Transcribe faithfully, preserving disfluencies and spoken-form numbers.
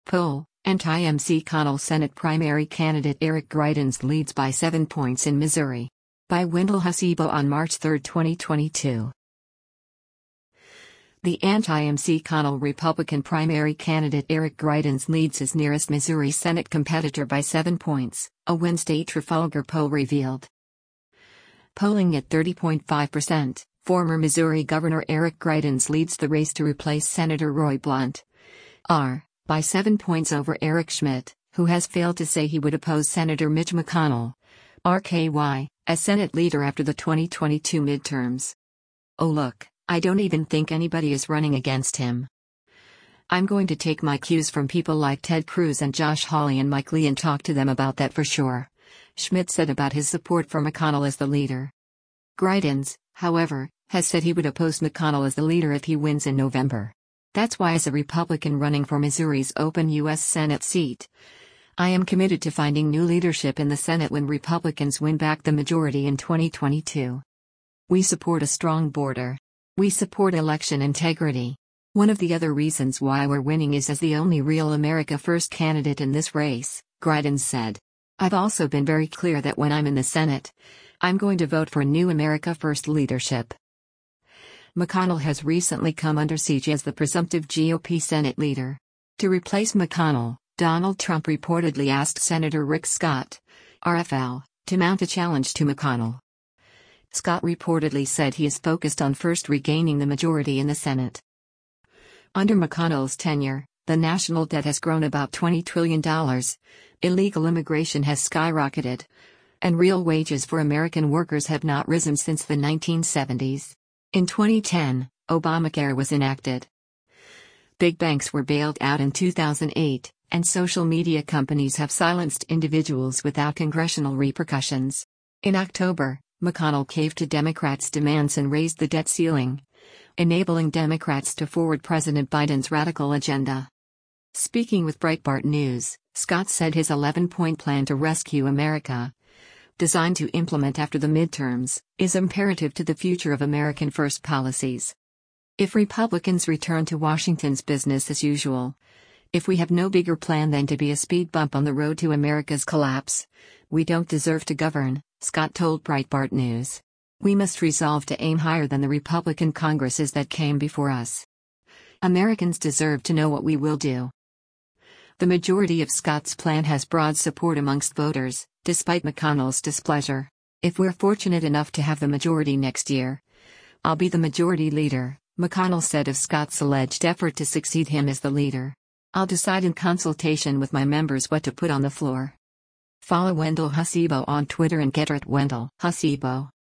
Poll: Anti-M C Connell Senate primary candidate Eric Greitens leads by seven points in Missouri. By Wendell Hasebo on March third, twenty twenty-two. The anti-M C Connell Republican primary candidate Eric Greitens leads his nearest Missouri Senate competitor by seven points, a Wednesday Trafalgar poll revealed. Polling at thirty point five percent, former Missouri Governor Eric Greitens leads the race to replace Senator Roy Blunt. R. by seven points over Eric Schmitt, who has failed to say he would oppose Senator Mitch McConnell. R K Y, as Senate leader after the twenty twenty-two midterms. Oh look, I don't even think anybody is running against him. I'm going to take my cues from people like Ted Cruz and Josh Hawley and Mike Lee and talk to them about that for sure, Schmitt said about his support for McConnell as the leader. Greitens, however, has said he would oppose McConnell as the leader if he wins in November. That's why, as a Republican running for Missouri's open U S Senate seat, I am committed to finding new leadership in the Senate when Republicans win back the majority in twenty twenty-two. We support a strong border. We support election integrity. One of the other reasons why we're winning is as the only real America First candidate in this race, Greitens said. I've also been very clear that when I'm in the Senate, I'm going to vote for new America First leadership. McConnell has recently come under siege as the presumptive G O P Senate leader. To replace McConnell, Donald Trump reportedly asked Senator Rick Scott, R F L, to mount a challenge to McConnell. Scott reportedly said he is focused on first regaining the majority in the Senate. Under McConnell's tenure, the national debt has grown about twenty trillion dollars, illegal immigration has skyrocketed, and real wages for American workers have not risen since the nineteen seventies. In twenty ten, Obamacare was enacted. Big banks were bailed out in two thousand eight, and social media companies have silenced individuals without congressional repercussions. In October, McConnell caved to Democrats' demands and raised the debt ceiling, enabling Democrats to forward President Biden's radical agenda. Speaking with Breitbart News, Scott said his eleven-point plan to rescue America, designed to implement after the midterms, is imperative to the future of American First policies. If Republicans return to Washington's business as usual, if we have no bigger plan than to be a speed bump on the road to America's collapse, we don't deserve to govern, Scott told Breitbart News. We must resolve to aim higher than the Republican Congresses that came before us. Americans deserve to know what we will do. The majority of Scott's plan has broad support amongst voters, despite McConnell's displeasure. If we're fortunate enough to have the majority next year, I'll be the majority leader, McConnell said of Scott's alleged effort to succeed him as the leader. I'll decide in consultation with my members what to put on the floor. Follow Wendell Hasebo on Twitter and Getter at Wendell Hasebo.